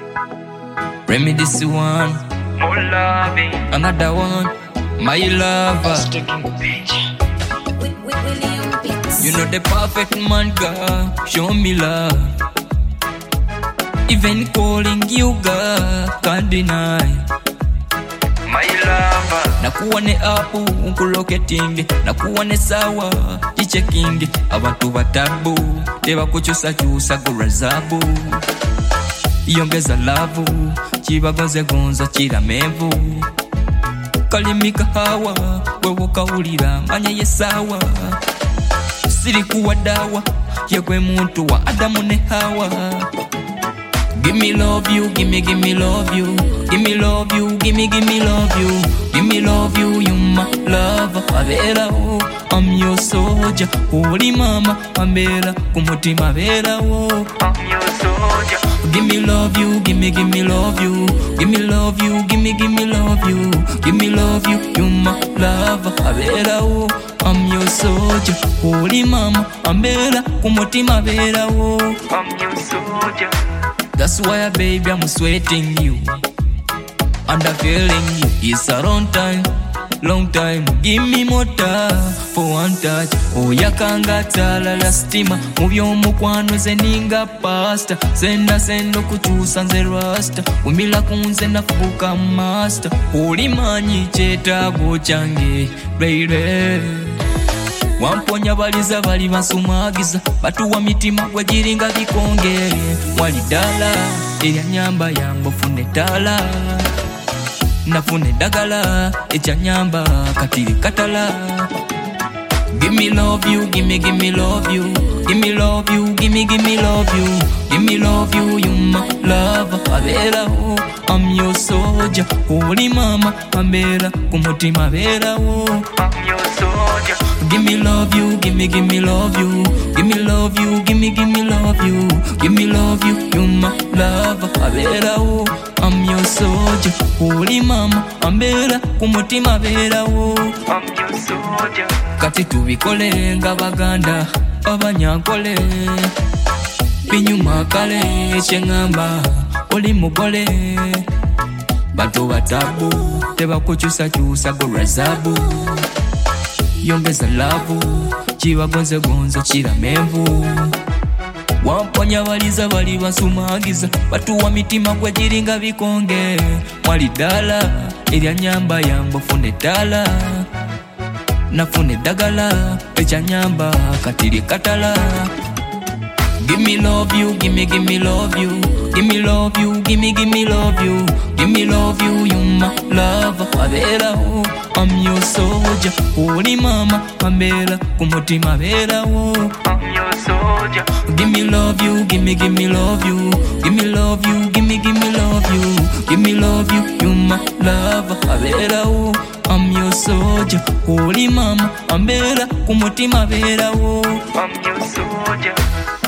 Remedy this one. More loving. Another one. My lover. You know the perfect man, girl. Show me love. Even calling you, girl, can't deny. My lover. Nakuwa ne apu, unkuloketinge. Nakuwa ne sawa, ichekinge. Abantu batabu, teba kuchusa chusa gurazabu. Yongeza lavu, chiba gonze gonza chira mevu. Kalimika hawa, wewo kaulira, manya yesawa. Siri kuwa dawa, yekwe muntu wa Adamu ne Hawa. Give me love you, give me love you. Give me love you, give me love you. Give me love you, you my lover. Avera oh, I'm your soldier. Holy mama, Amera, kumutima vera oh, I'm your soldier. give me love you, give me love you. Give me love you, give me love you. Give me love you, you my lover. Avera oh, I'm your soldier. Holy mama, Amera, kumutima vera oh, I'm your soldier. that's why baby I'm sweating you and I'm feeling you. It's a long time. Give me more time for one touch. Oh yakanga tala la stima. Muvyo mukwano zeninga pasta. Sendo kuchusa nze rasta. Umila kunze na fuka master. Ulimanyi chetago change baby. Wamponya baliza bali basumagiza. Batu wa mitima gwa jiringa bikonge. Mwali dala eya nyamba yango fune tala. Nafune dagala echa nyamba katili katala. Give me love you, give me love you. Give me love you, give me love you. Give me love you, you my lover. Avera oh, I'm your soldier. Holy mama, Amera, kumutima vera oh, I'm your soldier. give me love you, give me love you. Give me love you, give me love you. Give me love you, you my lover. Avera oh, I'm your soldier. Holy mama, Amera, kumutima vera oh, I'm your soldier. kati tubikole nga baganda abanyankole binyuma kale kyengamba oli mugole bato batabu tebakuchusa chusa gurazabu yongeza lavu chibagonze gonzo chira mevu wamponya baliza bali basumagiza batu wa mitima gwa jiringa bikonge mwali dala erya nyamba yango funde dala nafune dagala echa nyamba katili katala. Give me love you, give me love you. Give me love you, give me love you. Give me love you, you my lover. Avera oh, I'm your soldier. Holy mama, Amera, kumutima vera oh, I'm your soldier. give me love you, give me love you. Give me love you, give me love you. Give me love you, you my lover. Avera oh, I'm your soldier. Holy mama, Amera, kumutima vera oh, I'm your soldier.